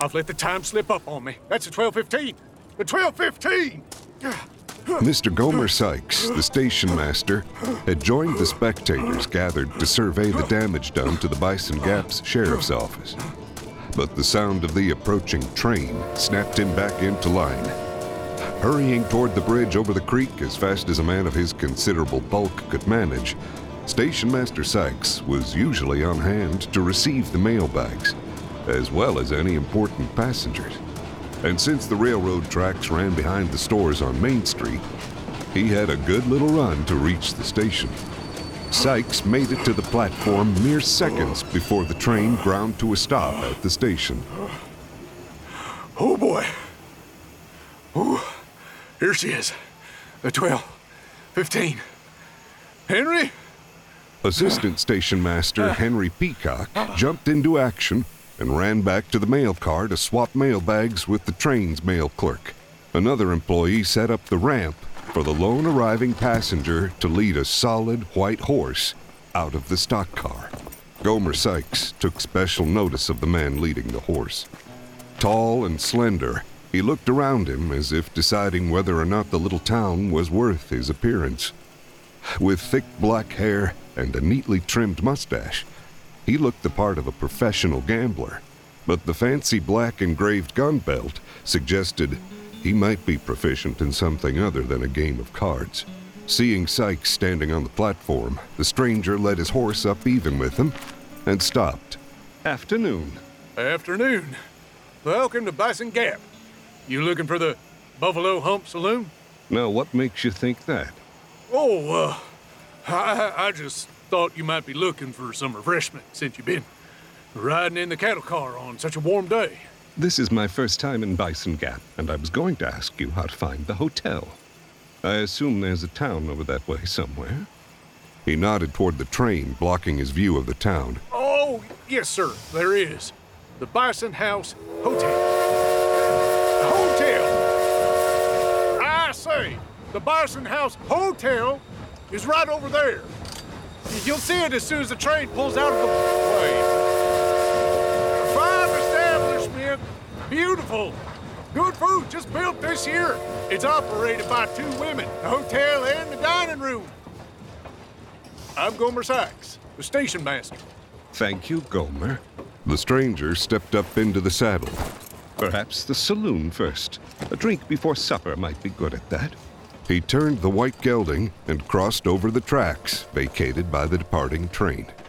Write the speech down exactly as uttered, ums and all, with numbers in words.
I've let the time slip up on me. That's the twelve fifteen. The twelve fifteen! Mister Gomer Sykes, the station master, had joined the spectators gathered to survey the damage done to the Bison Gap's sheriff's office. But the sound of the approaching train snapped him back into line. Hurrying toward the bridge over the creek as fast as a man of his considerable bulk could manage, Station Master Sykes was usually on hand to receive the mailbags, as well as any important passengers. And since the railroad tracks ran behind the stores on Main Street, he had a good little run to reach the station. Sykes made it to the platform mere seconds before the train ground to a stop at the station. Oh boy. Ooh, here she is. The twelve fifteen. Henry? Assistant Station Master Henry Peacock jumped into action and ran back to the mail car to swap mailbags with the train's mail clerk. Another employee set up the ramp for the lone arriving passenger to lead a solid white horse out of the stock car. Gomer Sykes took special notice of the man leading the horse. Tall and slender, he looked around him as if deciding whether or not the little town was worth his appearance. With thick black hair and a neatly trimmed mustache, he looked the part of a professional gambler, but the fancy black engraved gun belt suggested he might be proficient in something other than a game of cards. Seeing Sykes standing on the platform, the stranger led his horse up even with him and stopped. Afternoon. Afternoon. Welcome to Bison Gap. You looking for the Buffalo Hump Saloon? Now, what makes you think that? Oh, uh, I, I just thought you might be looking for some refreshment since you've been riding in the cattle car on such a warm day. This is my first time in Bison Gap, and I was going to ask you how to find the hotel. I assume there's a town over that way somewhere. He nodded toward the train, blocking his view of the town. Oh, yes, sir, there is. The Bison House Hotel. Hotel! I say, the Bison House Hotel is right over there. You'll see it as soon as the train pulls out of the way. A fine establishment, beautiful. Good food, just built this year. It's operated by two women, the hotel and the dining room. I'm Gomer Sykes, the station master. Thank you, Gomer. The stranger stepped up into the saddle. Perhaps the saloon first. A drink before supper might be good at that. He turned the white gelding and crossed over the tracks vacated by the departing train.